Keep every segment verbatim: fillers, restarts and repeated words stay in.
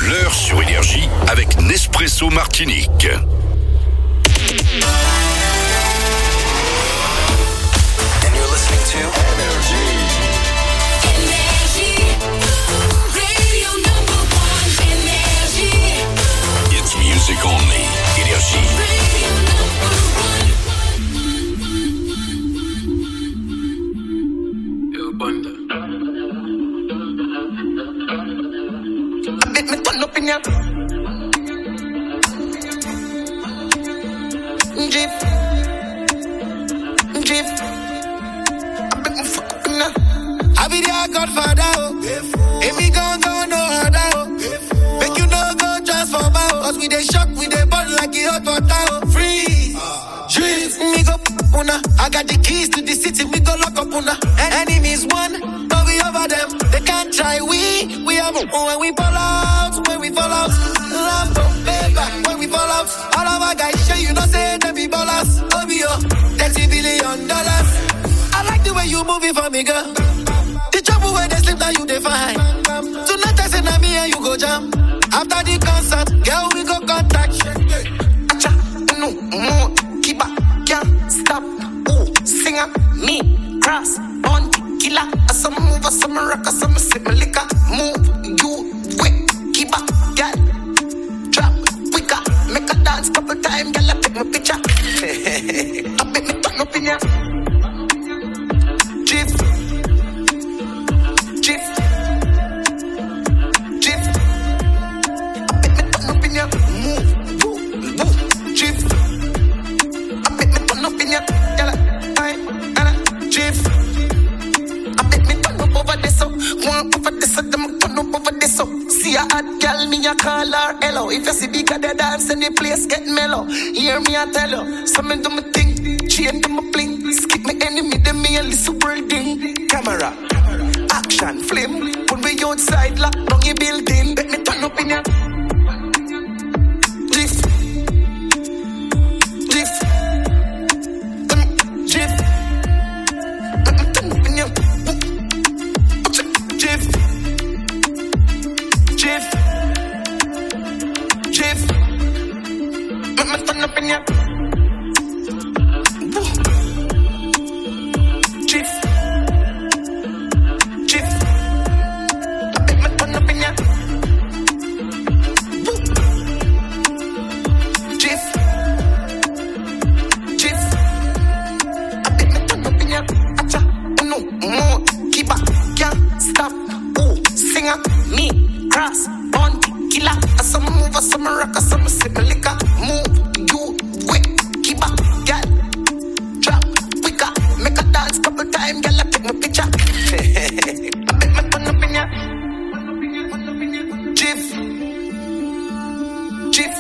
L'heure sur Énergie avec Nespresso Martinique. And you're listening to Energy. Energy. Radio number one. Energy. It's music only. Énergie. Radio number one. Yo, Bunda. I bet me turn up in ya. Drip. Drip. I bet me fuck up in ya. I be their godfather, oh. If me gon' go no harder, oh. Make you no go just for bow. Cause we dey shock, we dey burn like it hot water, oh. Freeze. Drip. Me go una. I got the keys to the city, we go lock up una. Enemies one, but we over them. They can't try, we, we have them. When we fall out, when we fall out. Love don't pay back when we fall out. All of our guys say you know say they be ballers. O B O, thirty billion dollars. I like the way you move it for me, girl. The trouble where they sleep now you define. Tonight I say na me and you go jam. After the concert, girl we go contact. Acha, no, more, keep up, can't stop. Ooh, singer, me, cross, on the killer. Some move, some rock, some sip my liquor. Move, you, wait, keep up, girl. Drop, quicker, make a dance couple times, girl. I take my picture. I bet me turn up in ya. Drip, drip, drip. I bet me turn up in ya. Move, woo, woo, drip. I bet me turn up in ya, girl. I, I, drip. I bet me turn up over this, so one over this, so them turn up over this, so. See a hot girl, me a call her hello. If you see bigger the dance, and the place get mellow. Hear me I tell you, so me do me thing, chain do me bling. Skip me enemy, them me a little building. Camera, action, flame. When we outside, lock down your building. Bet me turn up in ya. Drift, drift, um, drift. Bet me turn up in ya. Drift, drift, drift. Bet me turn up in ya. Drift, drift. Bet me turn up in ya. Drift, drift. I bet me turn up in ya. Acha, no more, keep up, can't stop. Ooh, singer, me, cross, on the killer. Some move, some rock, some sip my liquor. Move, you, wait, keep up, girl. Drop, quicker, make a dance couple times, girl. I take my picture. I bet me turn up in ya. Drift, drift,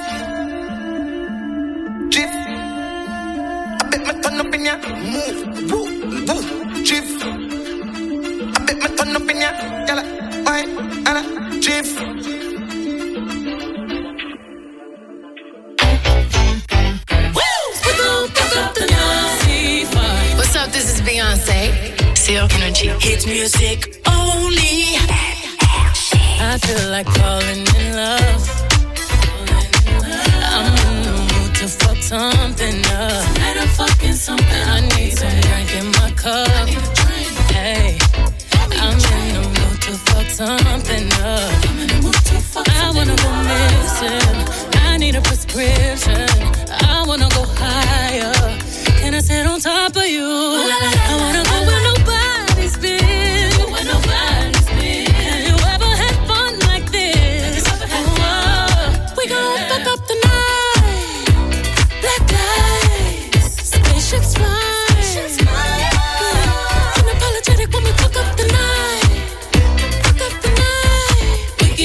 drift. I bet me turn up in ya. Move, woo, woo, drift. I bet me turn up in ya, girl. Why, Anna, drift. What's up? This is Beyonce. Seal Energy. Hits music only. I feel like falling in love. I'm in the mood to fuck something up. Tonight fucking something. I need some drink in my cup. Hey, I'm in the mood to fuck something up. I wanna go missing. I need a prescription. I wanna go higher. Can I sit on top of you? I wanna go where nobody's been. Where nobody's been. Have you ever had fun like this? Oh, we gon' fuck up the night. Black lights, spaceships fly. Unapologetic when we fuck up the night. Fuck up the night. We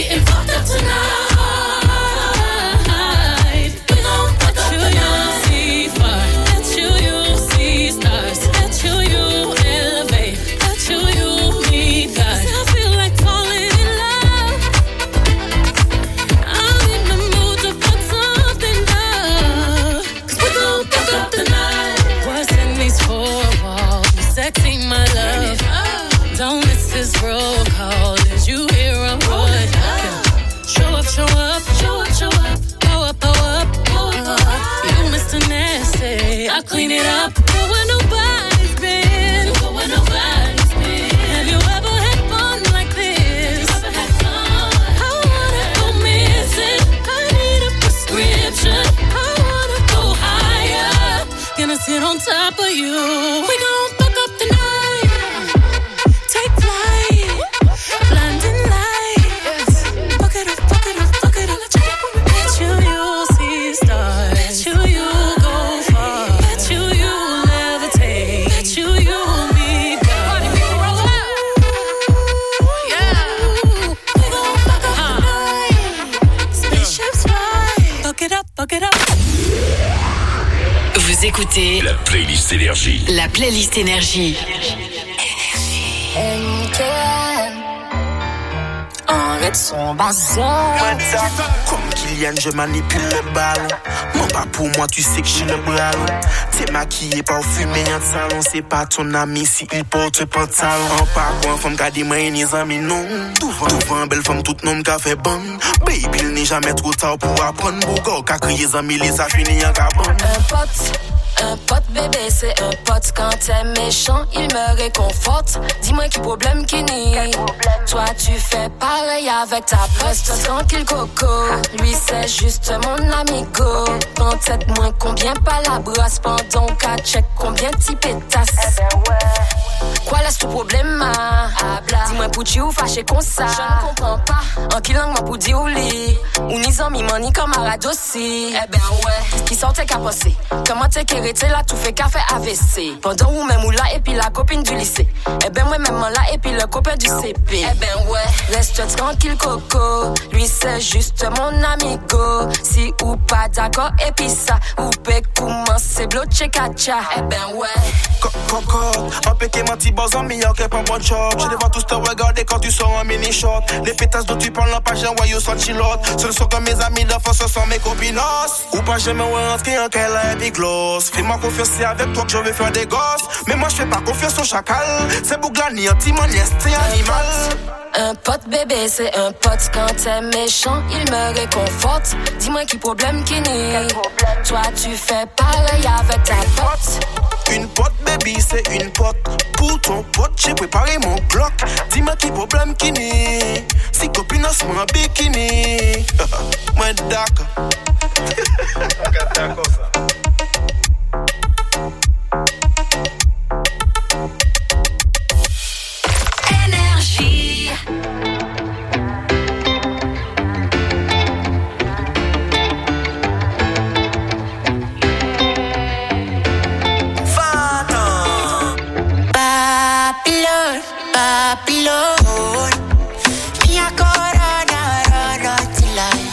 I'll clean it up. Go where nobody's been. Go where nobody's been. Have you ever had fun like this? Have you ever had fun? I wanna go missing. I need a prescription. I wanna go higher. Gonna sit on top of you. We gon' fuck up the night. Take flight. Blinding lights. Fuck it up, fuck it up, fuck it up. Bet you you'll see stars. Bet you you'll go far. Bet you you'll levitate. Bet you you'll be God. Party people roll out. Yeah. We gon' fuck up the night. Spaceships fly. Fuck it up, fuck it up. Vous écoutez La playlist Énergie. la playlist Énergie. M K M Arrête son bazar. Comme Kylian, je manipule le ballon. Mon pas pour moi, tu sais que je suis le ballon. T'es maquillé, parfumé en salon. C'est pas ton ami si il porte pantalon. En pas quoi, femme garder moi et les amis non. Devant belle femme, toute nom qu'a fait bon. Baby, il n'est jamais trop tard pour apprendre. Bogo, qu'a crié les amis, les a fini en cabane. Un pote, un pote bébé, c'est un pote. Quand t'es méchant, il me réconforte. Dis-moi qui problème qui nie. Toi tu fais pareil avec ta poste. Tranquille coco, lui c'est juste mon amigo. En tête moins combien pas la brasse. Pendant qu'à check combien t'y pétasses. Eh ben ouais. Quoi laisse tout problème ah? Dis-moi pour tu ou fâché comme ça. Je ne comprends pas. En qui langue moi pour dire ou li. Ou ni zami man ni camarade aussi. Eh ben ouais. Qui sortait qu'à passer. Comment t'es t'es là, tout fait café A V C. Pendant ou même ou là, et puis la copine du lycée. Eh ben, moi même là, et puis le copain du C P. Eh ben, ouais, reste tranquille, coco. Lui, c'est juste mon amigo. Si ou pas d'accord, et puis ça, ou peut commencer bloquer kacha. Eh ben, ouais. Coco, un péqué menti, buzz en meilleur qu'un bon choc. Je les vois tous te regarder quand tu sors en mini short. Les pétasses dont tu parles, pas j'ai un voyou sans chilote. Ce ne sont que mes amis d'enfance, ce sont mes copinos. Ou pas jamais rentrer en qu'elle a épigloss. Fais-moi confiance, c'est avec toi que je vais faire des gosses. Mais moi je fais pas confiance au chacal. C'est Bouglani, anti-monies, c'est animal. Un pote bébé, c'est un pote. Quand t'es méchant, il me réconforte. Dis-moi qui problème qui nie. Toi tu fais pareil avec ta pote. Une pote baby, c'est une pote. Pour ton pote, j'ai préparé mon bloc. Dis-moi qui problème qui nie. Si copine se met en bikini. Moi d'accord. D'accord ça. Énergie. Babylon, Babylon. Me a corona, run till I.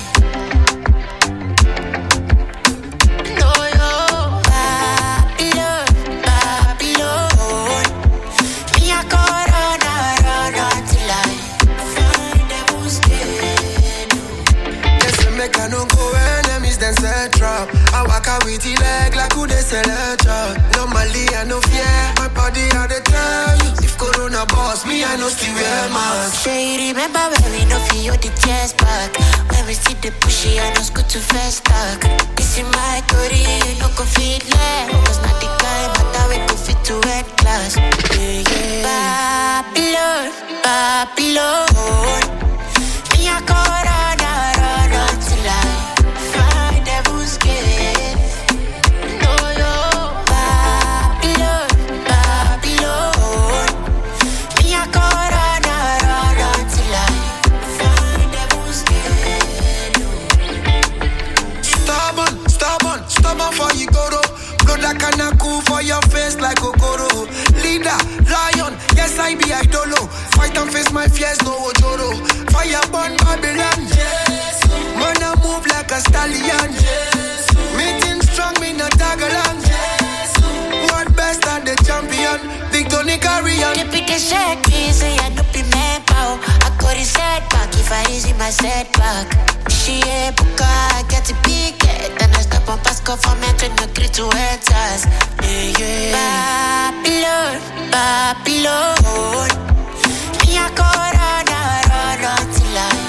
No yo, Babylon, Babylon. Me a corona, run till I. Find the who's dead. Yes, I make a no go enemies then set trap. I walk out with the leg like who they sell a job. Normally I no fear, my body had the time. If Corona boss me, I no still wear mask. Say you remember when we no feel the chest back. When we see the pushy, I no scoot to fast talk. This is my story, you no go fit like. Cause not the guy, but I we go fit to red class. Yeah, yeah. Babylon, Babylon. Me a corona, run until I find devil's gate. No yo, Babylon, Babylon. Me a corona, run until I find devil's gate. Stubborn, stubborn, stubborn for you go to. Blood like a cool for your face like Okoro. Leader, lion, yes I be idolo. Fight and face my fears, no ojoro. Fire burn Babylon, yes. Man I move like a stallion, yes. Meeting strong, me not tag along, yes. World best and the champion, Victor Nicarian. Depuis que j'ai crise, y'a no plus même pas. I got his setback if I easy my setback. She est buka, get it big, then I stop on pass for mettre no crit to enters. Yeah, yeah. Babylon, Babylon. Me a corona, run until I.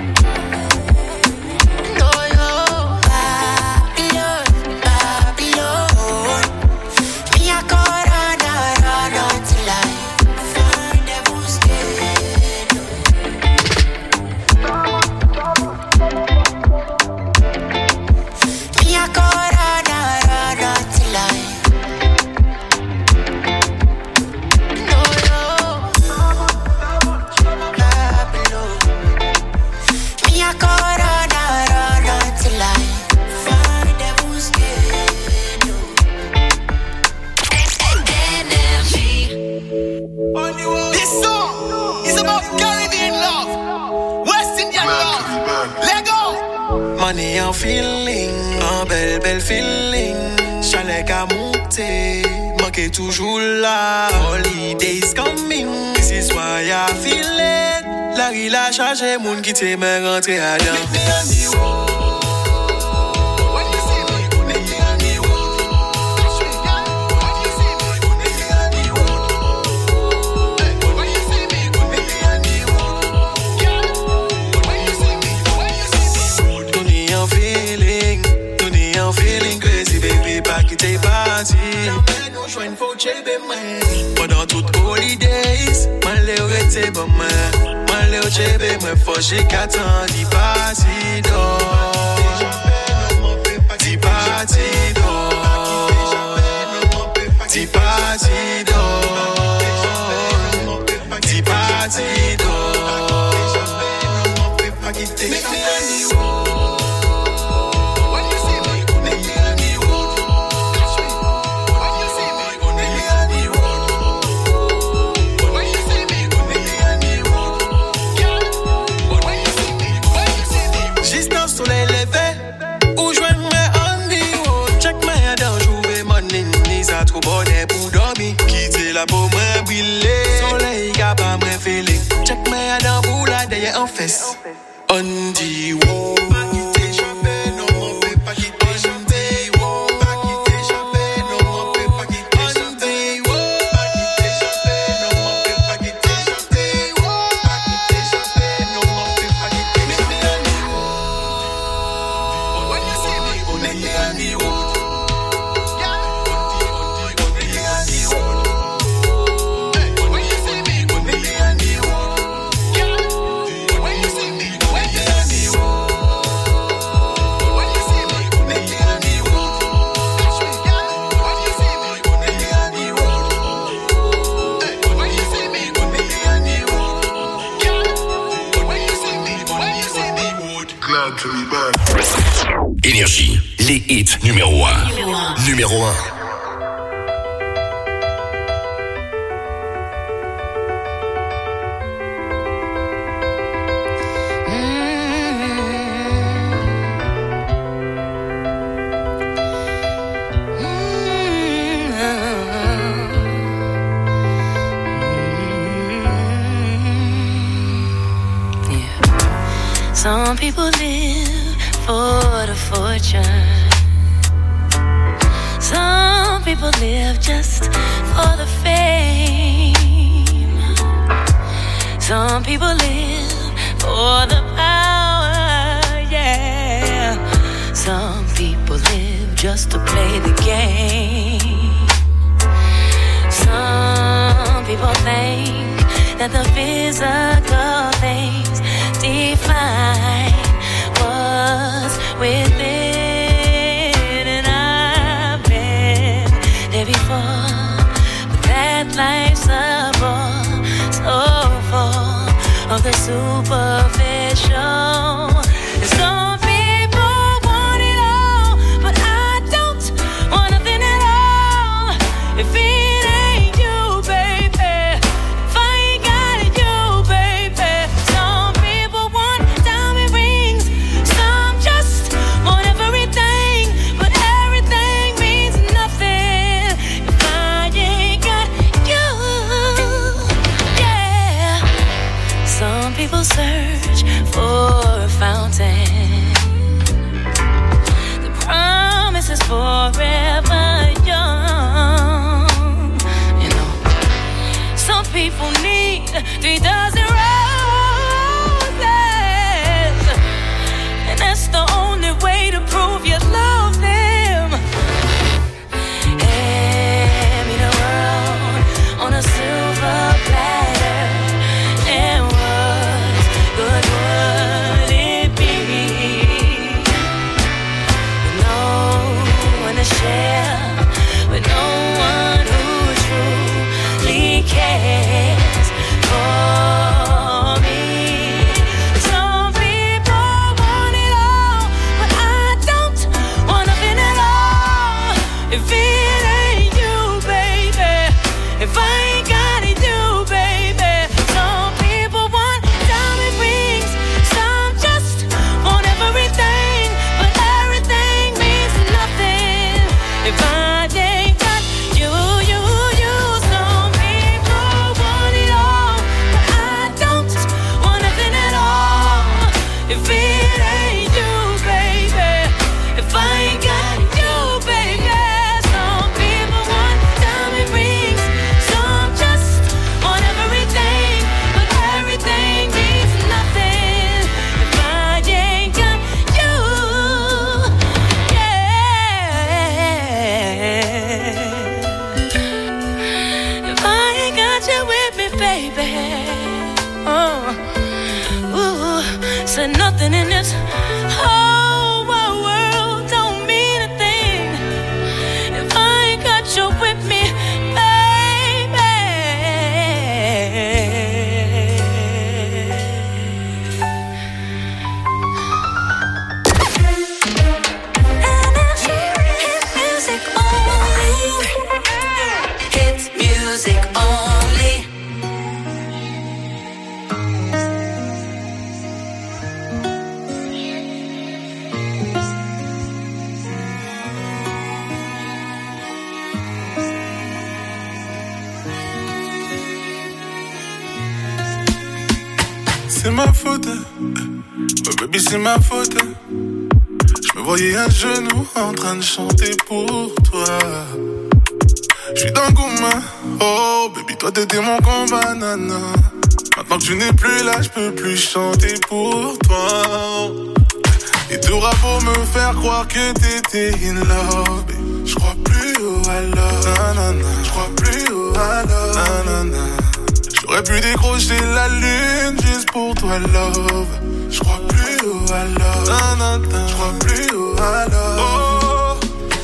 No yo, Babylon, Babylon. corona, run till I find them who's scared. Énergie. This song is about Caribbean love, West Indian love. Let go. Money and feeling, un bel bel feeling. Chalet qu'à monter, manqué toujours là. Holidays coming, this is why I feel it. La rue a chargé, moun qui t'aime rentrer à dedans. Pendant toutes holidays, malé au rete bon moi, malé au chebe moi fâché qu'attend di parti d'or, di parti d'or, di parti d'or, di parti d'or. La peau moins brûlée, soleil qui a pas moins feeling. Check me dans boule là derrière en fesse. On dit wow. Énergie, les hits numéro un. Numéro un. Some people live for the fortune. Some people live just for the fame. Some people live for the power, yeah. Some people live just to play the game. Some people think that the physical things define what's within, and I've been there before, but that life's a bore, so full of the superficial. And some people want it all, but I don't want nothing at all. If it ain't you, baby, if I ain't got it, you, baby. Some people want diamond rings, some just want everything, but everything means nothing if I ain't got you. Yeah. Some people search nothing in this whole wide world don't mean a thing if I ain't got you with me, baby. Energy, hit music only. Hit music only. C'est ma faute, oh baby c'est ma faute. Je me voyais à genoux en train de chanter pour toi. J'suis dans le gourmand, oh baby toi t'étais mon combat nana. Maintenant que tu n'es plus là, j'peux plus chanter pour toi. Et t'auras beau me faire croire que t'étais in love, j'crois plus au I love, nanana. J'crois plus au I love, nanana. J'aurais pu décrocher la lune juste pour toi, love. J'crois plus au I love, nanana. J'crois plus au I love. Oh,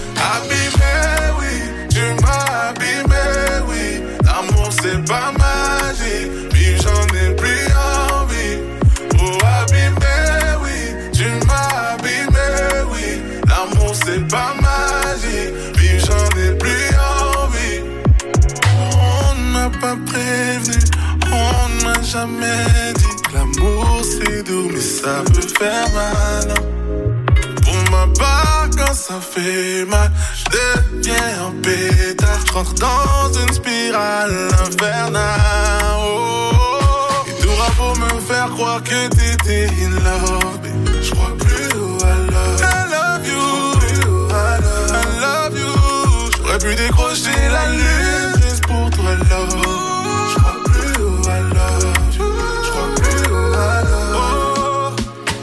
abîmé, oui, tu m'as abîmé, oui. L'amour c'est pas magique, puis j'en ai plus envie. Oh, abîmé, oui, tu m'as abîmé, oui. L'amour c'est pas magique, puis j'en ai plus envie. On ne m'a pas prévenu, on ne m'a jamais dit que l'amour c'est doux, mais ça peut faire mal. Pour ma part, quand ça fait mal, je deviens un pétard. Je rentre dans une spirale infernale. Oh, oh. Et t'auras beau me faire croire que t'étais in love, je crois plus au I love. I love you, I love you. J'aurais pu décrocher la lune juste pour toi, love. Je crois plus au I love you, je crois plus au I love. Oh,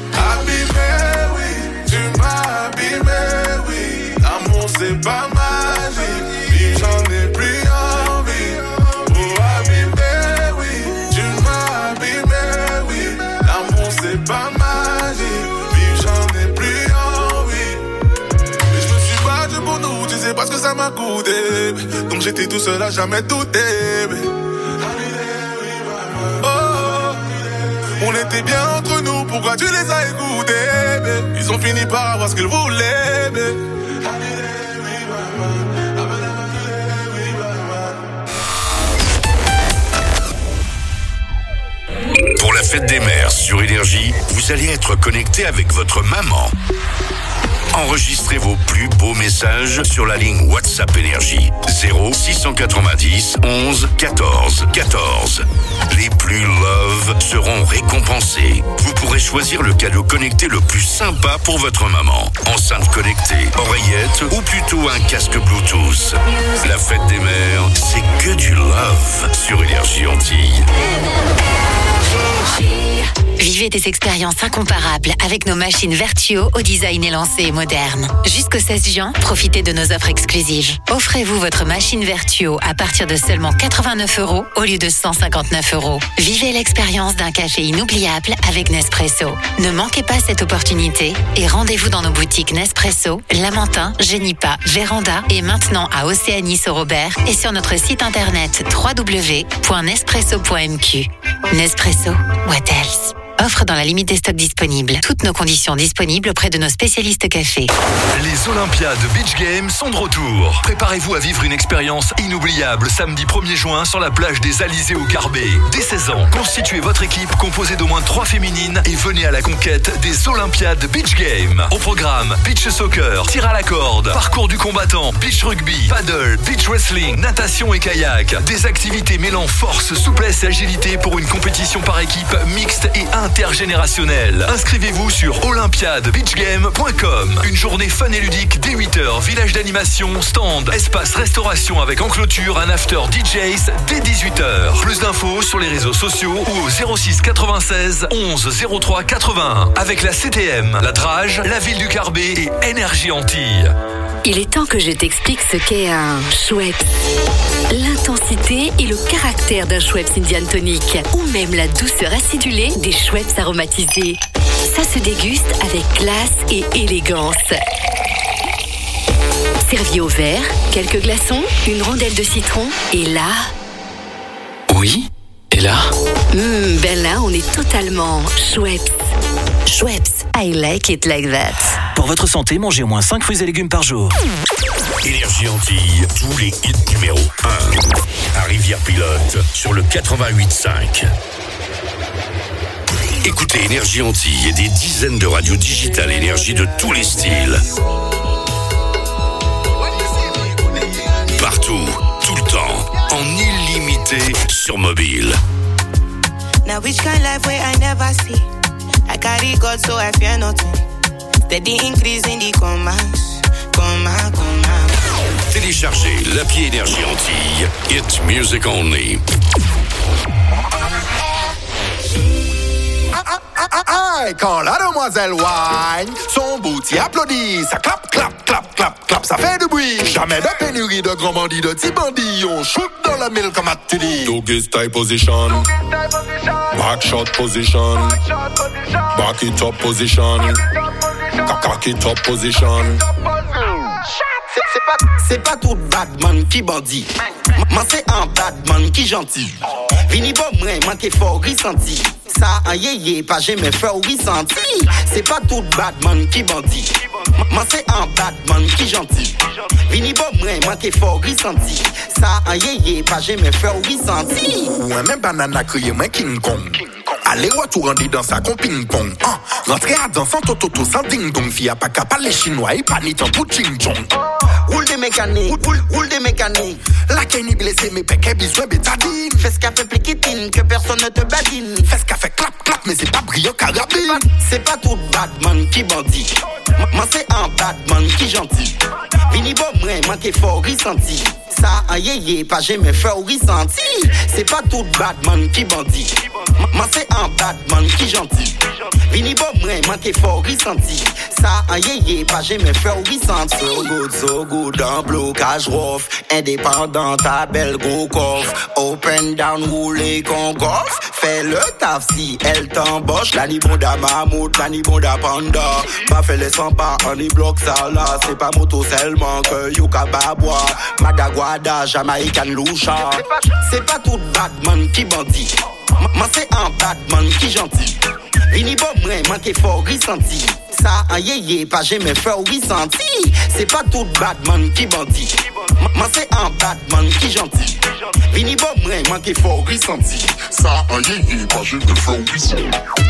abîmé, oui, tu m'as abîmé, oui. L'amour c'est pas magique, puis j'en ai plus envie. Oh, abîmé, oui, tu m'as abîmé, oui. L'amour c'est pas magique, puis j'en ai plus envie. Mais je me suis battu pour nous, tu sais pas ce que ça m'a coûté. Donc j'étais tout seul à jamais douter. Oh, on était bien entre nous, pourquoi tu les as écoutés? Ils ont fini par avoir ce qu'ils voulaient. Pour la fête des mères sur Énergie, vous allez être connecté avec votre maman. Enregistrez vos plus beaux messages sur la ligne WhatsApp Énergie zéro six cent quatre-vingt-dix onze quatorze quatorze. Les plus love seront récompensés. Vous pourrez choisir le cadeau connecté le plus sympa pour votre maman. Enceinte connectée, oreillette ou plutôt un casque Bluetooth. La fête des mères, c'est que du love sur Énergie Antilles. Vivez des expériences incomparables avec nos machines Vertuo au design élancé et moderne. Jusqu'au seize juin, profitez de nos offres exclusives. Offrez-vous votre machine Vertuo à partir de seulement quatre-vingt-neuf euros au lieu de cent cinquante-neuf euros. Vivez l'expérience d'un café inoubliable avec Nespresso. Ne manquez pas cette opportunité et rendez-vous dans nos boutiques Nespresso, Lamentin, Génipa, Véranda et maintenant à Océanie-Saint-Robert et sur notre site internet w w w point nespresso point m q. Nespresso, what else? Offre dans la limite des stocks disponibles. Toutes nos conditions disponibles auprès de nos spécialistes café. Les Olympiades Beach Games sont de retour. Préparez-vous à vivre une expérience inoubliable samedi premier juin sur la plage des Alizés au Carbet. Dès seize ans, constituez votre équipe composée d'au moins trois féminines et venez à la conquête des Olympiades Beach Games. Au programme, beach soccer, tir à la corde, parcours du combattant, beach rugby, paddle, beach wrestling, natation et kayak. Des activités mêlant force, souplesse et agilité pour une compétition par équipe mixte et intergénérationnelle. Inscrivez-vous sur olympiade beach game point com. Une journée fun et ludique dès huit heures, village d'animation, stand, espace restauration avec en clôture un after D Js dès dix-huit heures. Plus d'infos sur les réseaux sociaux ou au zéro six quatre-vingt-seize onze zéro trois quatre-vingt-un. Avec la C T M, la Drage, la ville du Carbet et Énergie Antilles. Il est temps que je t'explique ce qu'est un Schweppes. L'intensité et le caractère d'un Schweppes Indian Tonic, ou même la douceur acidulée des Schweppes aromatisés. ça se déguste avec classe et élégance. Servi au verre, quelques glaçons, une rondelle de citron, et là... Oui, et là Hum, ben là, on est totalement Schweppes. Schweppes, I like it like that. Pour votre santé, mangez au moins cinq fruits et légumes par jour. Énergie Antilles, tous les hits numéro un. À Rivière-Pilote, sur le quatre-vingt-huit cinq. Écoutez Énergie Antilles et des dizaines de radios digitales énergie de tous les styles. Partout, tout le temps, en illimité sur mobile. Now which kind life where I never see? I carry God so I fear nothing. Steady increase in the commands, command, command. Téléchargez l'appli Énergie Antilles. It's music only. Aïe, quand la demoiselle whine, son bouti applaudit, ça clap, clap, clap, clap, clap, ça fait du bruit. Jamais de pénurie de grands bandits, de petits bandits, on shoot dans la mille comme Atuli. Doggy style position, back shot position, back it up position, cock it up position. C'est, c'est pas, c'est pas tout badman qui bandit. Moi c'est un badman qui gentil. Vini bon moi, moi t'es fort ressenti. Ça un yéyé, pas jamais fait ou ressenti. C'est pas tout badman qui bandit. Moi c'est un badman qui gentil. Vini bon moi, moi t'es fort ressenti. Ça un yéyé, pas jamais fait ou ressenti. Ouais même banana crié moi King Kong. Allez retour en dans sa con ping-pong. Ah, rentrer à danser sans toto sans ding-dong. Fille a pas qu'à parler chinois et pas ni tant pour ching-chong. Roule des mécaniques, roule, roule des mécaniques. La Kenny blessée, mais péquet besoin bétadine. Fais ce qu'a fait pliquitine, que personne ne te badine. Fais ce qu'a fait clap clap, mais c'est pas brillant carabine. C'est pas tout badman qui bandit. Moi c'est un badman qui gentil. Vini bon moi, moi t'es fort ressenti. Ça un yéyé, pas jamais fait ou ressenti. C'est pas tout badman qui bandit. Moi c'est un badman qui gentil. Vini bon moi, moi t'es fort ressenti. Ça un yéyé, pas jamais fait ou ressenti. So good, so good, en blocage rough. Indépendant, ta belle gros coffre. Open down, rouler con golf. Fais le taf si elle t'embauche. La ni bon da mammouth, la ni bon da panda. Pas fait les cent pas, on y bloque ça là. C'est pas moto seulement que Yuka Babwa. Madaguada, Jamaican Loucha. C'est pas tout badman qui bandit. Moi c'est un badman qui gentil. Vini bon moi, moi t'es fort ressenti. Ça un yéyé, pas jamais fait ou ressenti. C'est pas tout badman qui bandit. Moi c'est un badman qui gentil. Vini bon moi, moi t'es fort ressenti. Ça un yéyé, pas jamais fait ou ressenti.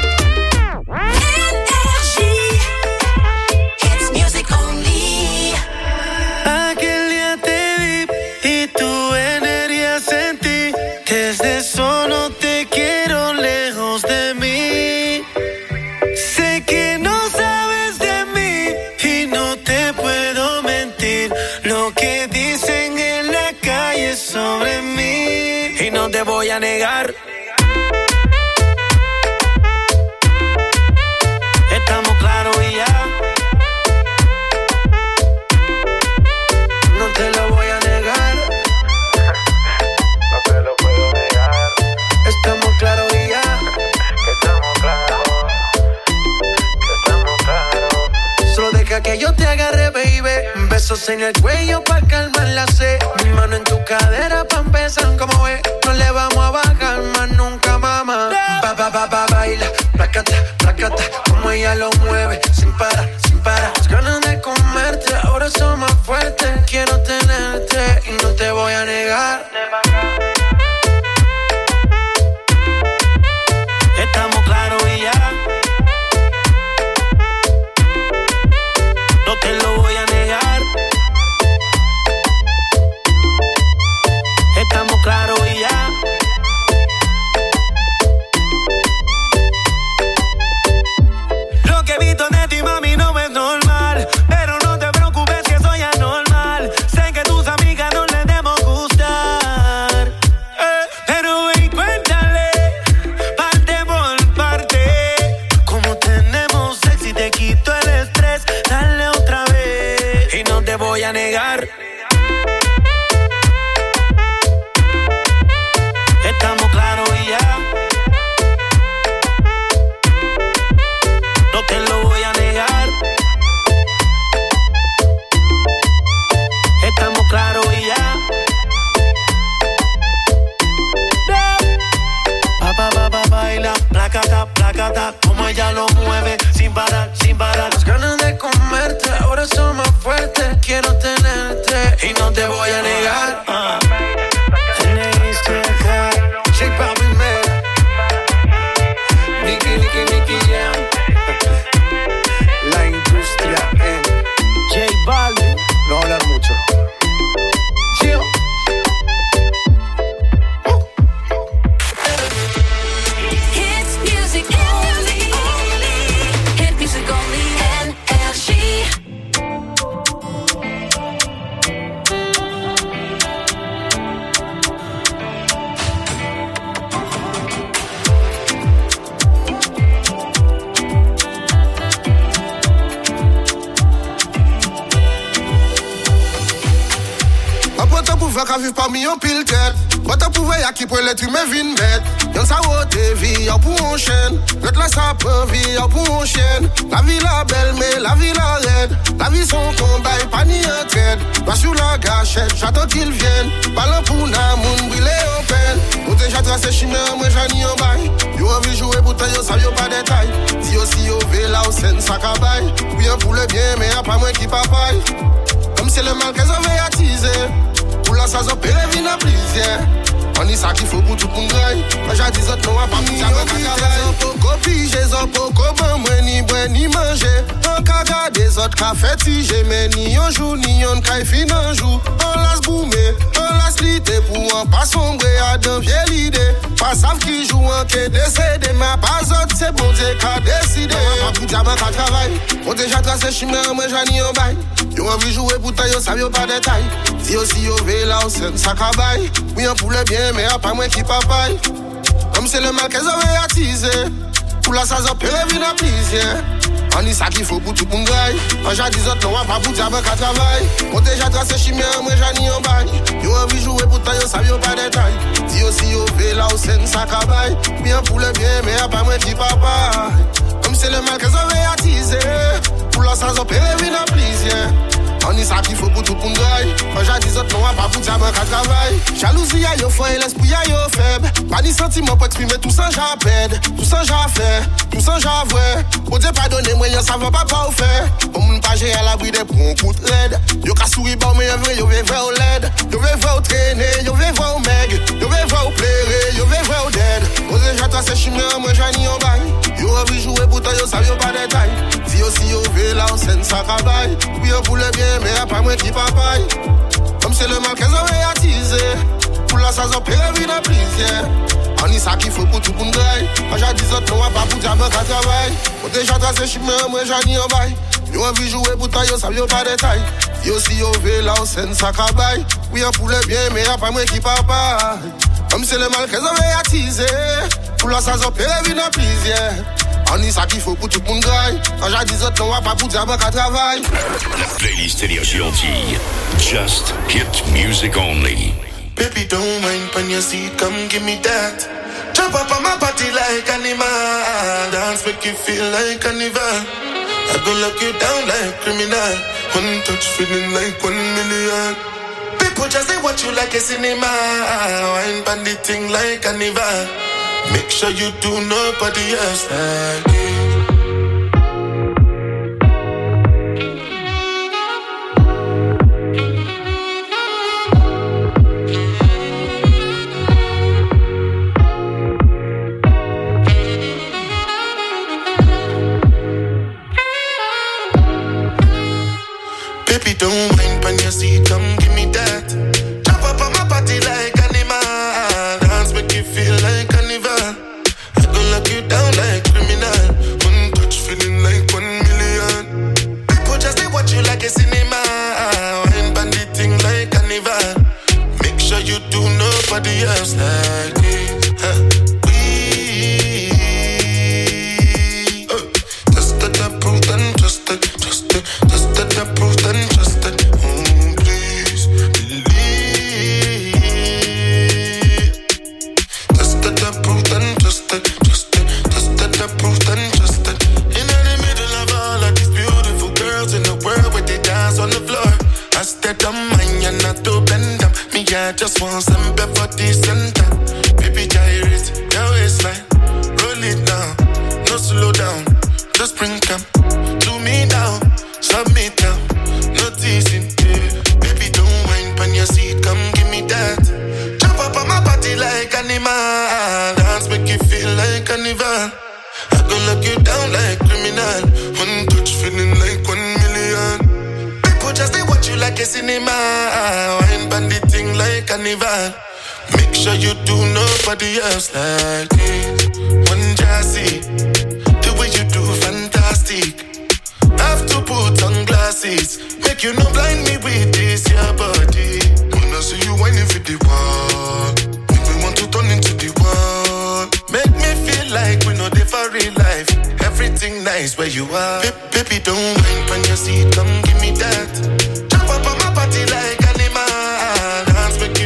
It's music only. Aquel día te vi y tu energía sentí. Desde solo te quiero lejos de mí. Sé que no sabes de mí y no te puedo mentir. Lo que dicen en la calle sobre mí y no te voy a negar. Estamos claros y ya. No te lo voy a negar. No te lo puedo negar. Estamos claros y ya. Estamos claros. Estamos claros. Solo deja que yo te agarre, baby. Besos en el cuello pa' calmar la sed. Mi mano en tu cadera pa' empezar, como ves. No le vamos a bajar más nunca, mamá. Ba, ba, ba, ba, baila. Placata, placata. Como ella lo mueve. Sin parar, sin parar. Las ganas de comerte. Ahora son más fuertes. Quiero tenerte y no te voy a negar. Estamos claros y ya. No te lo voy a negar. Estamos claros y ya. Lo que he visto de ti, mami, no es normal. Pero no te preocupes que soy anormal. Sé que tus amigas no les debemos gustar. Eh, pero ven, cuéntale, parte por parte. Como tenemos sexy, te quito el estrés. Dale otra vez y no te voy a negar. Estamos claros y ya. No vent qui vivent parmi un pile tête. Votre pouvoir y'a qui peut l'être humain vine bête. Y'en sa haute vie, y'a pour on chaîne. Notre la sa prend vie, y'a pour on chaîne. La vie la belle, mais la vie la raide. La vie son combat, et pas ni un traite. Pas sur la gâchette, j'attends qu'il vienne. Parlant pour na moun, brûlé en peine. Ou déjà tracé chimère, moi j'en ai en bail. Yo envie jouer pour toi, yo sa yo pas détail. Si yo si yo ve là, ou sen sa kabaye. Bien pour le bien, mais y'a pas moins qui papaye. Comme c'est le mal qu'elles avaient attisé. Pour la saison, péré vine à plaisir. On dit ça qu'il faut pour tout le monde. J'ai dit autres non à pas mis. J'ai poko pige, j'ai poko bon, moi ni boire ni manger. On ka garder des autres ka fétiger. Mais ni un jour, ni un ka fin un jour. On laisse boumer, on laisse liter. Pour en pas sombrer à de vieilles idées. Pas savent qui joue en qui décédé. Mais pas autres, c'est bon Dieu qui a décidé. Pas pour diamant qu'à travail. On déjà tracé chimère, moi j'en ai en bail. Yo envie jouer pour toi, yo ça yo pas détail. Si yo si yo ve là, ou c'est ça kabaye. Oui, on pour le bien, mais y'a pas moins qui papaye. Comme c'est le mal qu'elles avaient attisé. Pour la saison, péré vine à plaisir. On dit ça qu'il faut pour tout le monde. Quand j'ai dit autres, non, pas pour diable qu'à travail. On déjà tracé chimère, moi j'en ai en bail. Yo envie jouer pour toi, yo ça yo pas détail. Si yo si yo ve là, ou c'est ça kabaye. Oui, on pour le bien, mais y'a pas moins qui papaye. Comme c'est le mal qu'elles avaient attisé. Pour la saison, péré vine à plaisir. On dit ça qu'il faut pour tout le monde. Quand j'ai dit autres, non, pas pour diable qu'à travail. Jalousie a yo fort et l'esprit a yo faible. Pas ni sentiment pour exprimer tout sans j'appelle. Tout sans j'affaire, tout sans j'avouer. Pour Dieu pardonner, moi y'en savent pas pas au faire. Pour moun pas gérer à l'abri des prons coup de raide. Yo ka souri bon mais y'a vrai, yo ve vrai au led. Yo ve vrai au traîner, yo ve vrai au meg. Yo ve vrai au plaire, yo ve vrai au dead. Moi déjà tracé chimère, moi j'en ai en bail. Yo envie jouer pour toi, yo savent yo pas détail. Si yo si yo ve là, on s'en sa cabaye. Oui yo pour le bien, mais y'a pas moins qui papaye. Comme c'est le mal qu'elles avaient attisé. Pour la saison, péré vine à plaisir. On dit ça qu'il faut pour tout le monde. Quand j'ai dit autres, non, pas pour diable qu'à travail. On déjà tracé chimère, moi j'en ai en bail. Yo envie jouer pour toi, yo savent yo pas détail. Yo si yo ve là, on s'en sa cabaye. Oui on pour le bien, mais y'a pas moins qui papaye. Comme c'est le mal qu'elles avaient attisé. Pour la saison, péré vine à plaisir. On dit ça qu'il faut pour tout le monde. Quand j'ai dit autres, non, pas pour diable qu'à travail. La playlist Énergie Antilles. Just hit music only. Baby, don't mind on your seat, come give me that. Jump up on my body like animal. Dance make you feel like carnival. I go lock you down like criminal. One touch feeling like one million. People just say what you like a cinema. Wine bandit thing like carnival. Make sure you do nobody else like it. Baby, don't mind on your seat, come give me that. Jump up on my body like animal. Dance make you feel like carnival. I go lock you down like criminal. One touch feeling like one million. People just say what you like a cinema. Wine bandit thing like carnival. Make sure you do nobody else like it. Huh? We uh, just that approved and trusted, trusted, just that approved and trusted. Oh, please believe. Just that approved and trusted, trusted, just that approved and trusted. In the middle of all of these beautiful girls in the world where they dance on the floor. I stayed on mine and not to bend them. Me, I just want some for this and that. Baby, gyrate your waistline, roll it down, no slow down, just bring come to me now, submit now, no teasing. Yeah. Baby, don't whine on your seat, come give me that. Jump up on my body like animal, dance make you feel like carnival. I go lock you down like criminal, one touch feeling like one million. People just say what you like a cinema, wine bandit thing like carnival. Make sure you do nobody else like it. One jazzy, the way you do fantastic. Have to put on glasses, make you no blind me with this your body. Wanna see you whining for the wall, make me want to turn into the wall. Make me feel like we know the for real life. Everything nice where you are. Ba- baby, don't mind on your seat, come give me that. Jump up on my body like animal. Dance make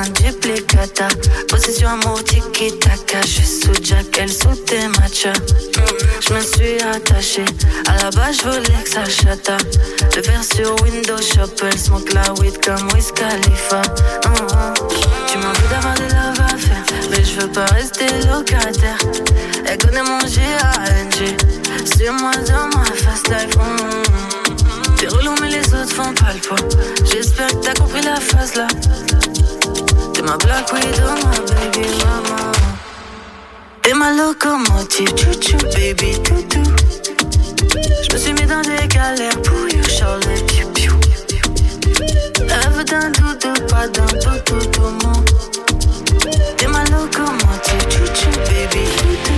un duplicata. Possession amour tiki-taka. Je suis sous Jack, elle sous tes matchas. Je me suis attachée. À la base, je voulais que ça chata. Le verre sur Windows Shop. Elle smoke la weed comme Wiz Khalifa. Mm-hmm. Tu m'as envie d'avoir des love à faire, mais je veux pas rester locataire. Elle connaît mon G A N G. Suis-moi dans ma fast life. Mm-hmm. T'es relou mais les autres font pas le poids. J'espère que t'as compris la phase là. T'es ma Black Widow, ma baby mama. T'es ma locomotive, chouchou baby toutou. Je me suis mis dans des galères pour you, Charlotte, piou piou. Elle veut d'un doudou, pas d'un toutou tout mon. T'es ma locomotive, chouchou baby toutou.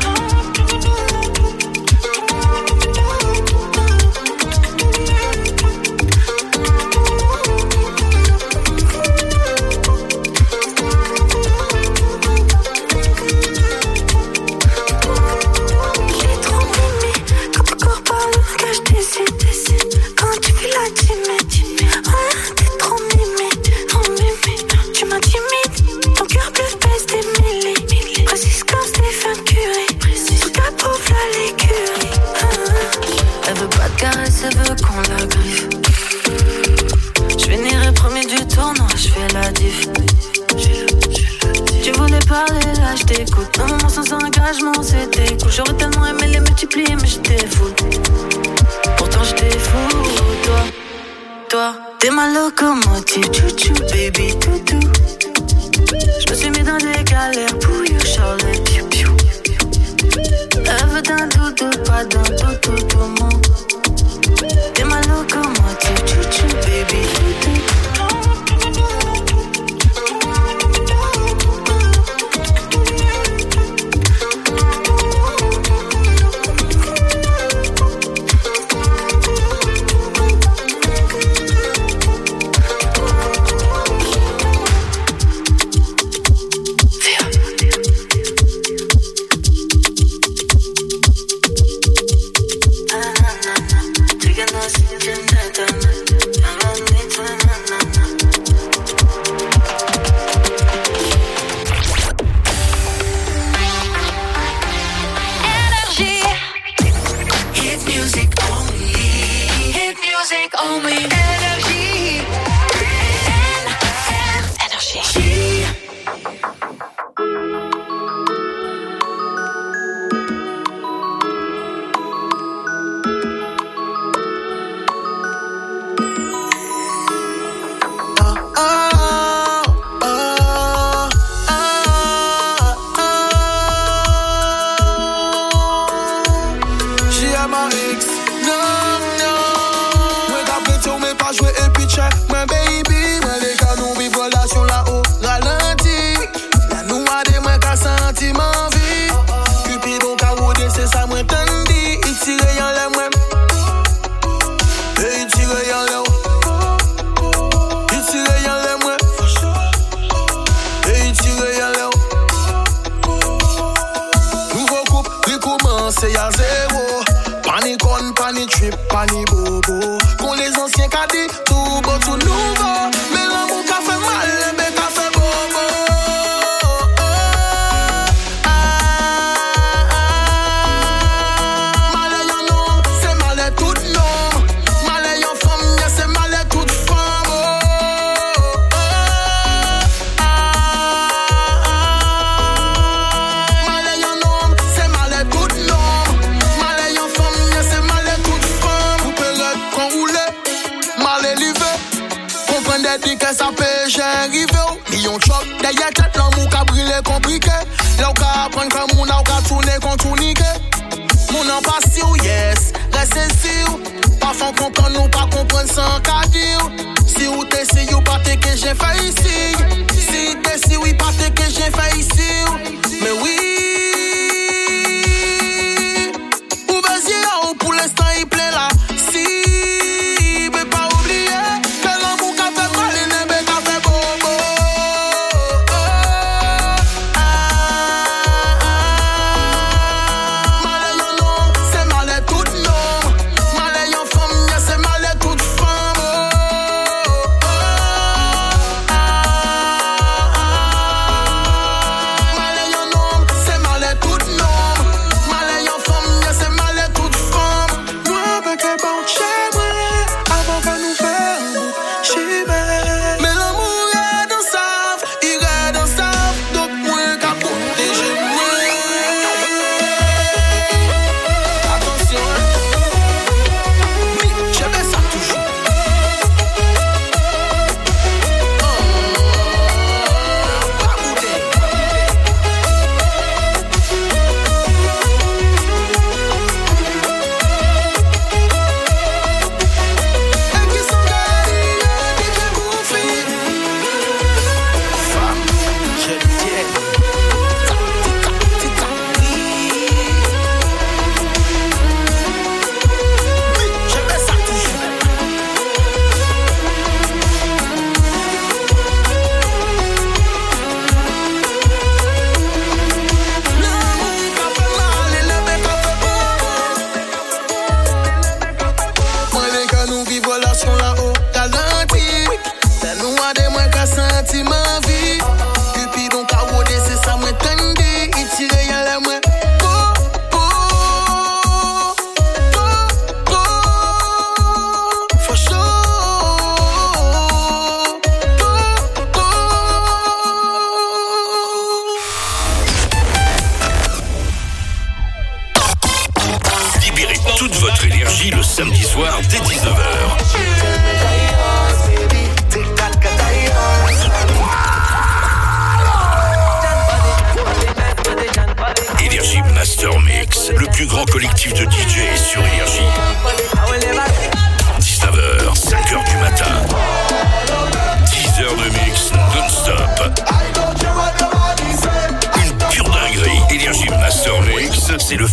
Elle veut qu'on la griffe. Je finirai premier du tournoi, je fais la diff. Tu voulais parler, là je t'écoute. Un moment sans engagement, c'était cool. J'aurais tellement aimé les multiplier, mais j'étais fou. Pourtant j'étais fou, toi. Toi, t'es ma locomotive, chouchou, baby, toutou. Je me suis mis dans des galères pour you, Charlotte, piou piou. Elle veut d'un doudou, pas d'un toutou, tout le monde. T'es ma locomotive, chouchou, baby, toutou.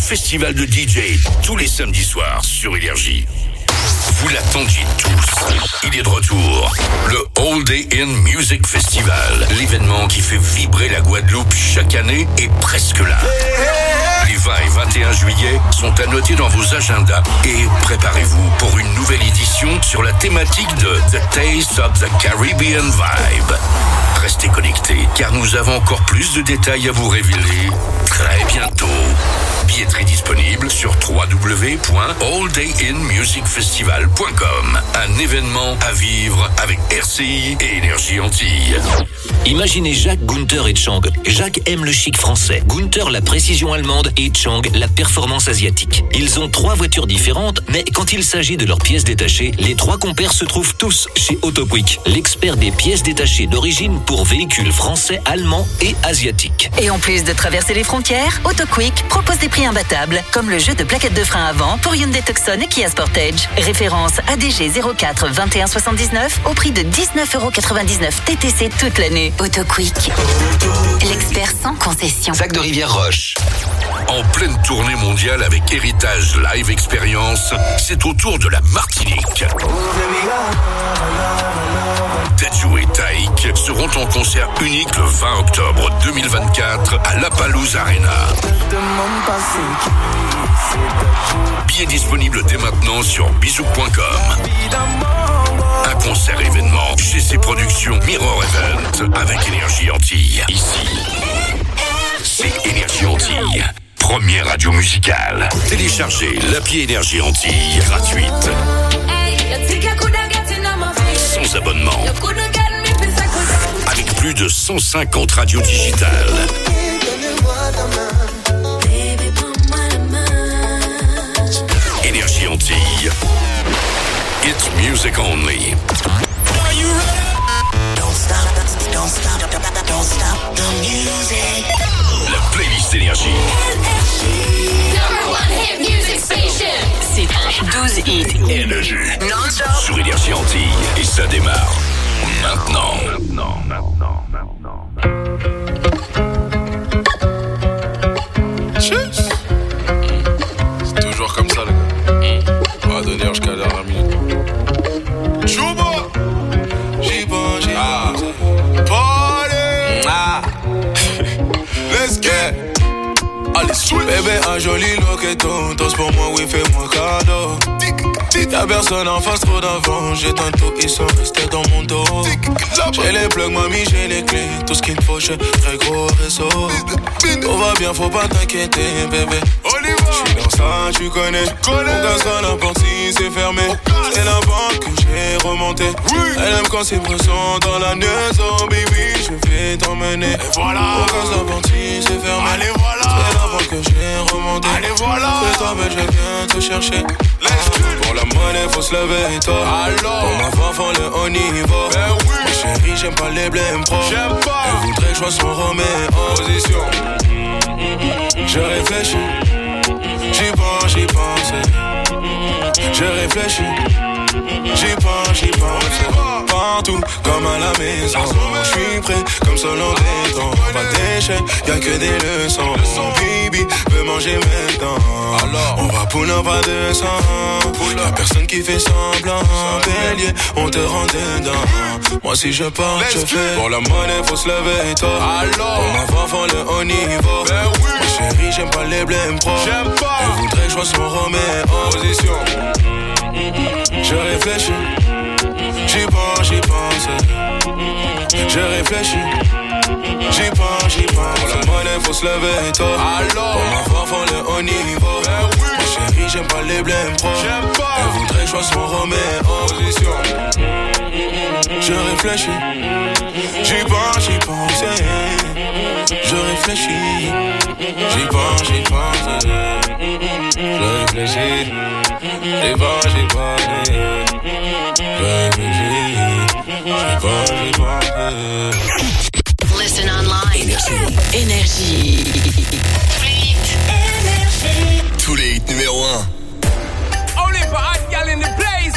festival de D J tous les samedis soirs sur Énergie. Vous l'attendiez tous. Il est de retour. Le All Day In Music Festival. L'événement qui fait vibrer la Guadeloupe chaque année est presque là. Les vingt et vingt et un juillet sont à noter dans vos agendas et préparez-vous pour une nouvelle édition sur la thématique de The Taste of the Caribbean Vibe. Restez connectés car nous avons encore plus de détails à vous révéler très bientôt. Billetterie disponible sur w w w point all day in music festival point com. Un événement à vivre avec R C I et Énergie Antilles. Imaginez Jacques, Gunther et Chang. Jacques aime le chic français, Gunther la précision allemande et Chang la performance asiatique. Ils ont trois voitures différentes, mais quand il s'agit de leurs pièces détachées, les trois compères se trouvent tous chez Autoquick, l'expert des pièces détachées d'origine pour véhicules français, allemands et asiatiques. Et en plus de traverser les frontières, Autoquick propose des prix imbattables, comme le jeu de plaquettes de frein avant pour Hyundai Tucson et Kia Sportage. Référence A D G zéro quatre vingt et un soixante-dix-neuf au prix de dix-neuf euros quatre-vingt-dix-neuf T T C toute l'année. Autoquick, l'expert sans concession. Sac de Rivière-Roche. En pleine tournée mondiale avec Héritage Live Experience, c'est au tour de la Martinique. Dadju et Taïk seront en concert unique le vingt octobre deux mille vingt-quatre à La Palouse Arena. Billets disponibles dès maintenant sur bisou point com. Un concert événement chez ses productions Mirror Event avec Énergie Antilles. Ici, c'est Énergie Antilles. Première radio musicale. Téléchargez l'appli Énergie Antilles gratuite. Sans abonnement. Avec plus de cent cinquante radios digitales. Énergie Antilles. It's music only. Don't stop, don't stop, don't stop the music. La playlist Énergie. Number one hit music station. C'est douze hits. Énergie. Non-stop. Sur Énergie Antilles. Et ça démarre maintenant. Maintenant, maintenant, maintenant. C'est toujours comme ça, les gars. On va donner jusqu'à la dernière minute. Chouba! J'y pense, j'y pense. Party! Ah! Let's get! Allez, switch! Bébé, un joli loqueton. Tous pour moi, oui, fais-moi cadeau. Y'a personne en face, trop d'avant. J'ai tantôt, ils sont restés dans mon dos. J'ai les plugs, mamie, j'ai les clés. Tout ce qu'il faut, j'ai très gros réseau. Tout va bien, faut pas t'inquiéter, bébé. J'suis dans ça, tu connais. On cassera la porte si c'est fermé. C'est la banque que j'ai remontée. Elle aime quand c'est présent dans la maison, baby. Je vais t'emmener. Voilà. On casse la porte si c'est fermé. Allez, voilà. C'est la banque que j'ai remontée. Allez, voilà. C'est toi, mais je viens te chercher. Pour la monnaie, faut se lever tôt. Pour ma femme, le haut niveau. Ben oui. Ma chérie, j'aime pas les blèmes pro. J'aime pas. Elle voudrait que je sois son Roméo. Position. Je réfléchis. J'y pense, j'y pense. Je réfléchis. J'y pense, j'y pense. Partout, comme à la maison. J'suis prêt, comme selon des temps. Pas d'échec, y'a que des leçons. Bibi veut manger maintenant. On va pour n'a pas de sang. Y'a personne qui fait semblant. Bélier, on te rend dedans. Moi si je pars, je fais. Pour la monnaie, faut se lever tôt. Pour ma femme, le haut niveau. Ma chérie, j'aime pas les blèmes pro. Elle voudrait que je sois son Roméo. Position. Je réfléchis. J'y pense, j'y pense. Je réfléchis. J'y pense, j'y pense. Pour la monnaie, faut se lever tôt. Pour ma femme, le haut niveau. Ma chérie, j'aime pas les blèmes pro. Elle voudrait que je sois son Roméo. Position. Je réfléchis. J'y pense, j'y pense. Je réfléchis. J'y pense, j'y pense. Je réfléchis. J'y pense, j'y pense. Je réfléchis. J'y pense, j'y pense. Listen online. Énergie. Tous les hits numéro un. Only for hot gal in the place.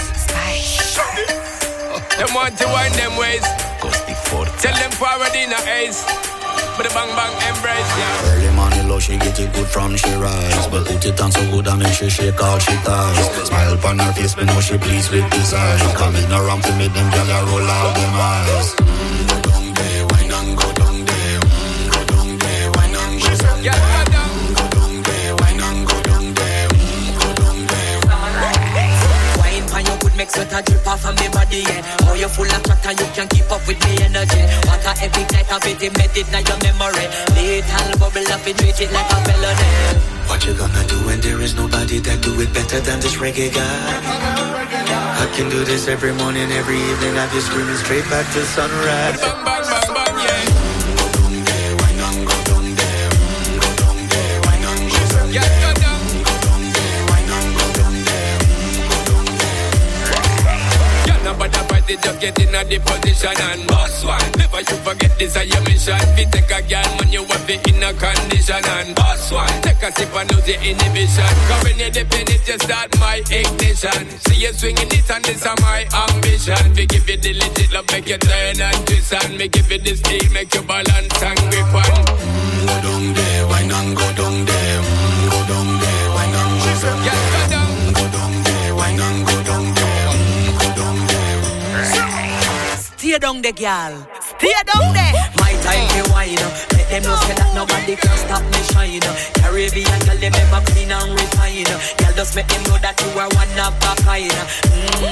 Them want to wind them ways. Tell them forward in the ace. with the bang bang embrace, yeah. Early morning low, she get it good from she rise. But put it on so good and make she shake all she ties. Smile upon her face, me know she pleased with design. Coming around to make them gyal roll out them eyes. Mm, go down there, wine and go down there. Mm, go down there, wine and go down there. Mm, go down there, wine and go down there. Mm, go down there. Wine pan your good make sweat a drip off of me body, yeah. Oh, you full of chat and you can keep up with me energy. What a epic night of it, embedded in your memory. Little bubble up and treat it like a felony. What you gonna do when there is nobody that do it better than this reggae guy? I can do this every morning, every evening. Have you screaming straight back to sunrise. Bang bang bang bang, yeah. Go down there, wine and go down there. Go down there, wine and go down there. Go down there, wine and go down there. Go down there. Yeah, nobody fight it, just get in a the position and boss one. Never you forget this is your mission. Fi take a girl when you have it in a condition and boss one. Take a sip and lose the inhibition. Cause when you dip in it, you start my ignition. See you swinging it and this is my ambition. We give you the legit love, make you turn and twist and me give you the steel, make you balance and grip on. Mm, go down there, wine and go down there. Mm, go down there, wine and go down there. Yeah, go down. Mm, go down there, wine and go down there. Mm, go down there. Stay down there, girl. Stay down there. My time to wine. Let them know say that nobody can stop me shine. Caribbean girl, them ever clean and refine. Girl, just make them know that you are one of a kind. Mm.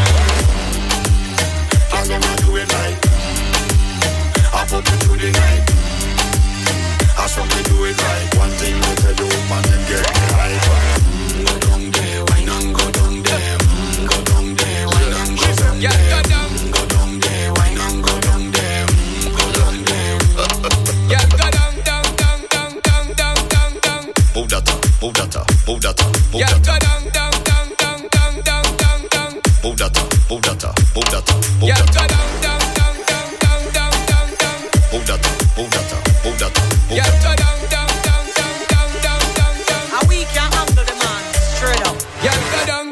And them a do it like I put it through the night. I saw me do it right. One thing we tell the woman and get me hype. Mm, go down there, wine and go down there. Mm, go down there, wine and go down there. Yeah, go down. Mm, go down there, wine and go down there. Mm, go down there. Yeah, go down, down, down, down, down, down, down, down. Move that up, move that up, move that up, move Yeah, that go up. down, down, down, down, down, down, down, down. Move that up, move that up, move that up, move Yeah, that go up. down, down, down, down, down, down, down, down. Move that up, move that up, move that up, move Yeah, that go up. down, down, down, down, down, down, down, down. And we can handle the man straight up. Yeah, go down.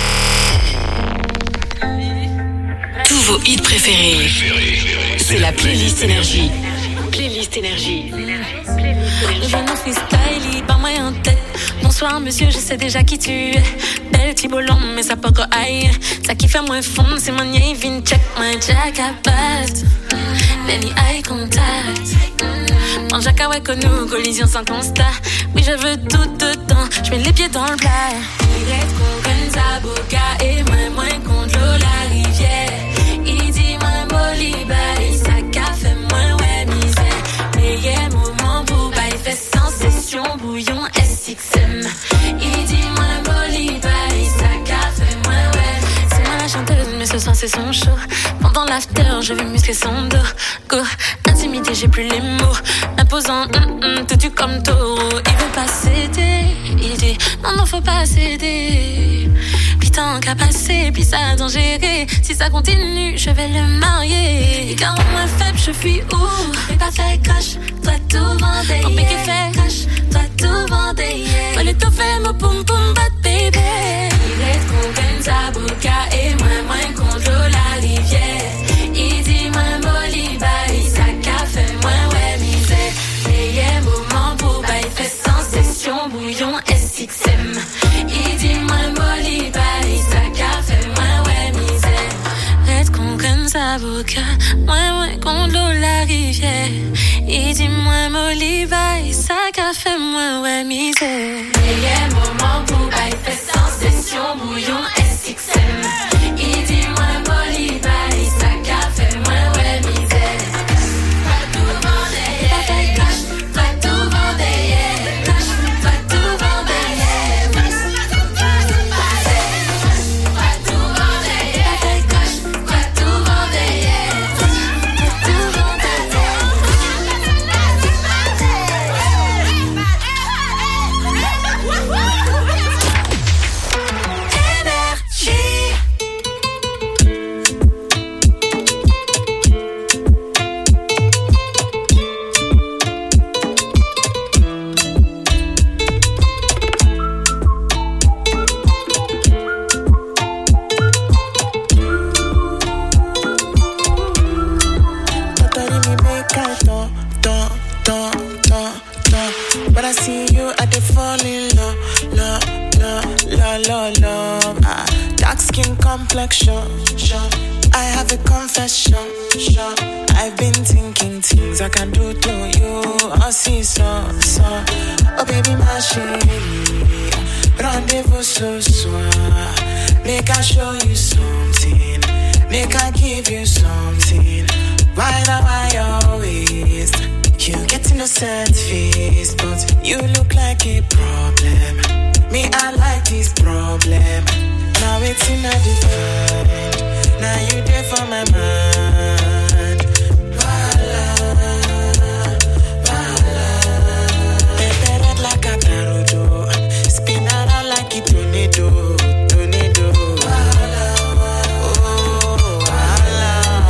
Tous vos hits préférés. C'est la playlist énergie. Playlist énergie. Je viens en freestyle, pas moi en tête. Bonsoir monsieur, je sais déjà qui tu es. Belle tibolon, mais ça peut go aïe. Ça qui fait moins fond, c'est mon yé, vin check my jack à base. Lenny eye contact. Mon jack à ouais nous, collision sans constat. Oui, je veux tout dedans, je mets les pieds dans le plat. Il reste qu'on sa boca et moins moins contre l'eau la rivière. Il dit moins boliba, il sac à fait moins ouais misère. Meilleur moment pour pas il fait sans session bouillon S X M. Il dit moins boliba, il sac à fait moins ouais. C'est moi la chanteuse mais ce soir c'est son show. Pendant l'after je vais muscler son dos. Go, intimidé j'ai plus les mots. Imposant, hum hum, têtu comme taureau. Il veut pas céder, il dit non non faut pas céder. Puis tant qu'à passer, puis ça a gérer. Si ça continue, je vais le marier. Et quand moins faible, je fuis où? Mais pas fait crash, toi tout vendé. Ton pique fait crash, toi tout vendé. Toi le tout fait mon poum poum bat bébé. Il reste qu'on gagne sa boca et moins moins contre l'eau la rivière. Il dit moins boliba, il sac à fait moins ouais misère. Meilleur moment pour bail fait sans session bouillon S X M. Il dit moins boliba, il sac à fait moins ouais misère. Reste qu'on gagne sa boca, moins moins contre l'eau la rivière. Il dit moins boliba, il sac à fait moins ouais misère. Meilleur moment pour bail fait sans session bouillon S X M. Il dit moins boliba, il sac à fait moins ouais misère. Toi tout vendé, pas fait cash, toi tout vendé, yeah. Cash, toi tout vendé, yeah. Toi tout vendé, pas fait cash, toi tout vendé, yeah. Toi tout vendé, Énergie. affection. I have a confession. I've been thinking things I can do to you. I see so, so. Oh baby, my chérie, rendezvous ce soir. Make I show you something. Make I give you something. Why now I always? You get innocent face, but you look like a problem. Me, I like this problem. Now it's in a divide. Now you there for my mind. Voila, voila. Pepe red like a tarodo. Spin around like a tornado, tornado. Voila, oh, voila.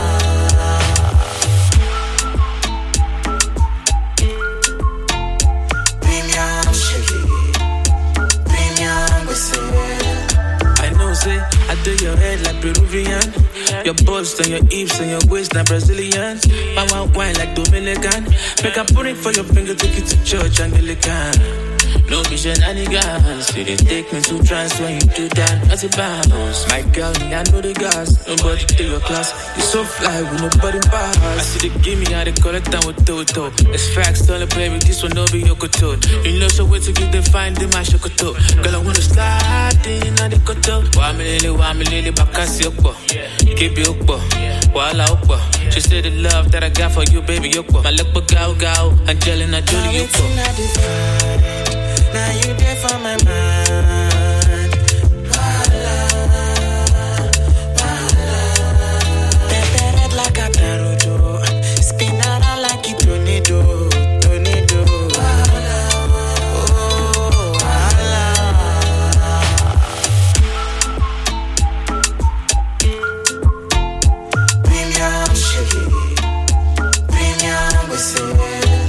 Premium sugar, premium whistle. I know, say, I do your head like Peruvian. Your bust and your hips and your waist like Brazilian. My one wine like Dominican. Make a put it for your finger, take it to church, Anglican. No be shenanigans. You didn't take me to trance when you do that. That's a bounce. My girl, me, I know the gas. Nobody take your class. You so fly with nobody pass. I see they give me how they call it down with Toto. It's facts, tell the baby, this one no be Yokoto. You know, so wait till you define the my Shokoto. Girl, I wanna slide in on the koto. Why me lily, why me lily, bakasi okbo. Keep you okbo, wala okbo. She said the love that I got for you, baby, okbo. My look but gao gao, Angelina Jolie okbo. Now you there for my mind. Voila, voila. Pepe red like a tarodo. Spin around like a tornado, tornado. Voila, oh, voila. Premium sugar, premium whistle.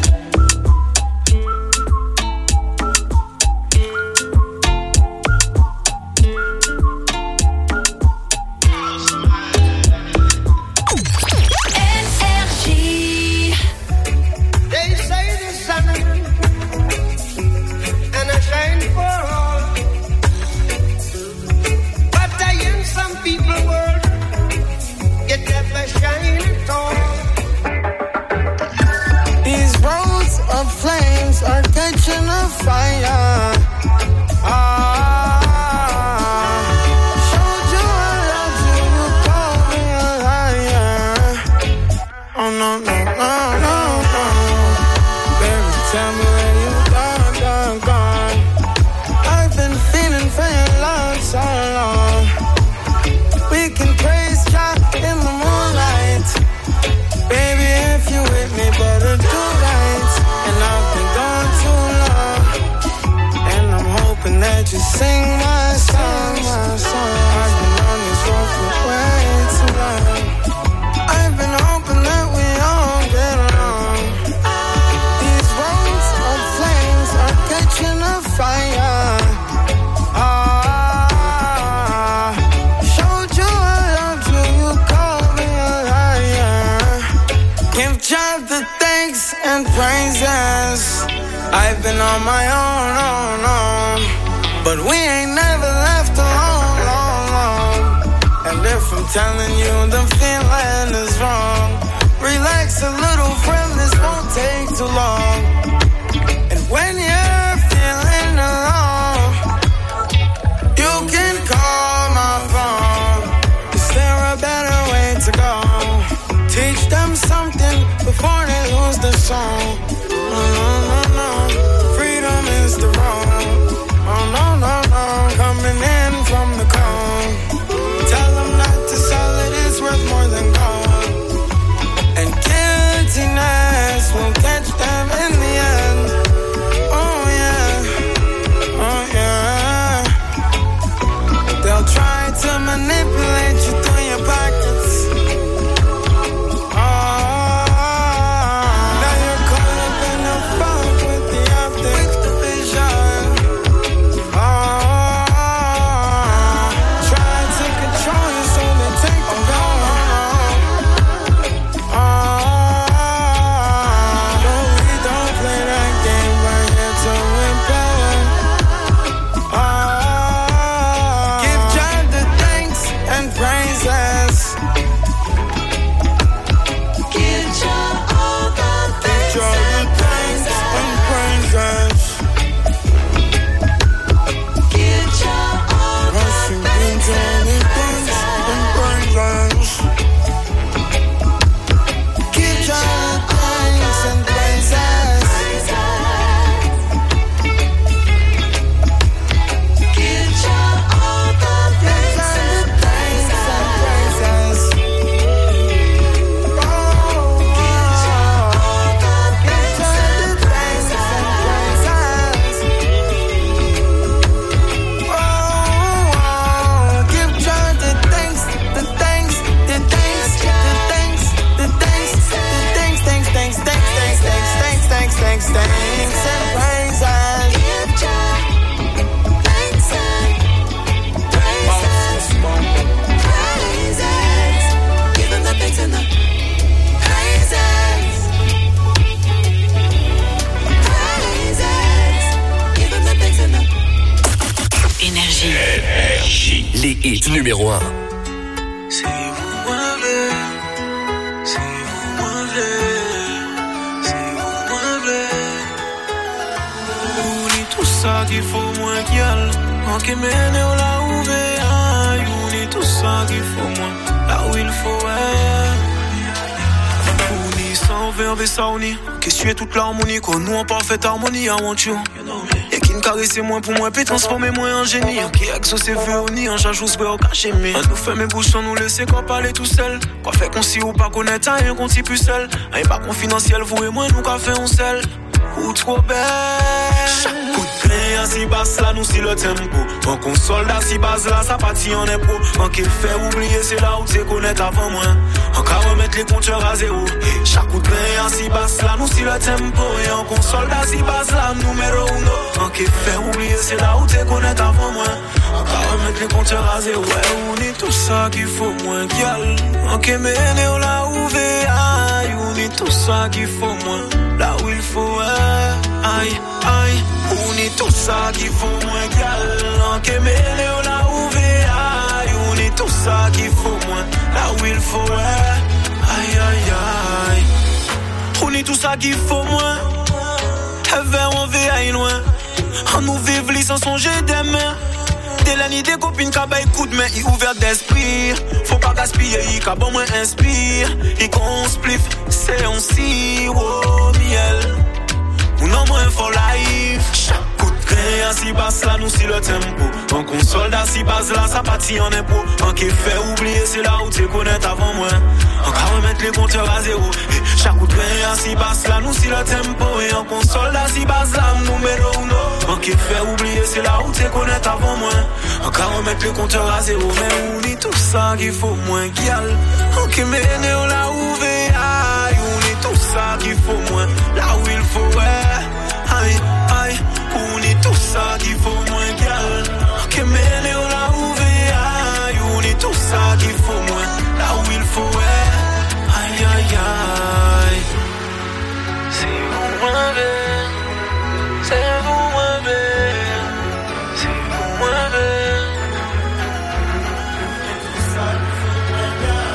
I've been on my own, own, own, but we ain't never left alone, long, long. And if I'm telling you the feeling is wrong, relax a little, friend, this won't take too long. And when you're feeling alone, you can call my phone. Is there a better way to go? Teach them something before they lose the song. No, no, no, no. Freedom is the wrong. Oh, no, no, no. Coming in from the cold. Tell them not to sell it, it's worth more than gold. And guiltiness will catch them in the end. Oh, hit numéro un. Si vous m'avez, si vous m'avez, si vous m'avez, on est tout ça qu'il faut moins qu'il y a. En qui mène là où veille, on est tout ça qu'il faut moins, là où il faut être. On est sans verbe et sauni, qui suit toute l'harmonie, qu'on nous en parfaite harmonie, I want you. Et qui ne caresse moins pour moi, puis transformer moins en génie. Qui exauce veut au nid, en j'ajoute ce au caché, mais on nous fait mes bouches, on nous laisse qu'on parler tout seul. Quoi fait qu'on s'y ou pas connaître, rien qu'on s'y plus seul. Un pas confidentiel, vous et moi, nous qu'a fait on seul. Ou trop belle. Chaque coup de grain si basse là, nous si le tempo. En console là, si base là, ça partit en impro. En qui fait oublier, c'est là où t'es connaître avant moi. En qu'à remettre les compteurs à zéro. Chaque coup de grain si basse là, nous si le tempo. Et en console là, si base là, numéro uno. En qui fait oublier, c'est là où t'es connaître avant moi. En qu'à remettre les compteurs à zéro. Ouais, on est tout ça qu'il faut moins qu'il y a. En qui mène là où veille, on est tout ça qu'il faut moins. Là où il faut, aïe, aïe, on est tout ça qu'il faut moins gal. En Kémélé, là où veille, on est tout ça qu'il faut moins. Là où il faut, aïe, aïe, aïe. On est tout ça qu'il faut moins. Vers on veille loin. On nous vive les sans songer des mains. Dès la nuit des copines qui baillent coup de main, ils ouverts d'esprit. Faut pas gaspiller, ils qui bon moins inspire. Ils qu'on spliff, c'est on si, oh miel. Ou non moins for life. Chaque coup de grain, si basse là, nous si le tempo. En console si base là, ça partit en impôt. En qui fait oublier, c'est là où t'es connaître avant moi. En qu'à remettre les compteurs à zéro. Et chaque coup de grain, si basse là, nous si le tempo. Et en console si base là, numéro uno. En qui fait oublier, c'est là où t'es connaître avant moi. En qu'à remettre les compteurs à zéro. Mais on dit tout ça qu'il faut moins qu'il y a. En qui mène là où veille, on est tout ça qu'il faut moins. Là où il faut, ouais. Aïe, aïe, on est tout ça qu'il faut moins.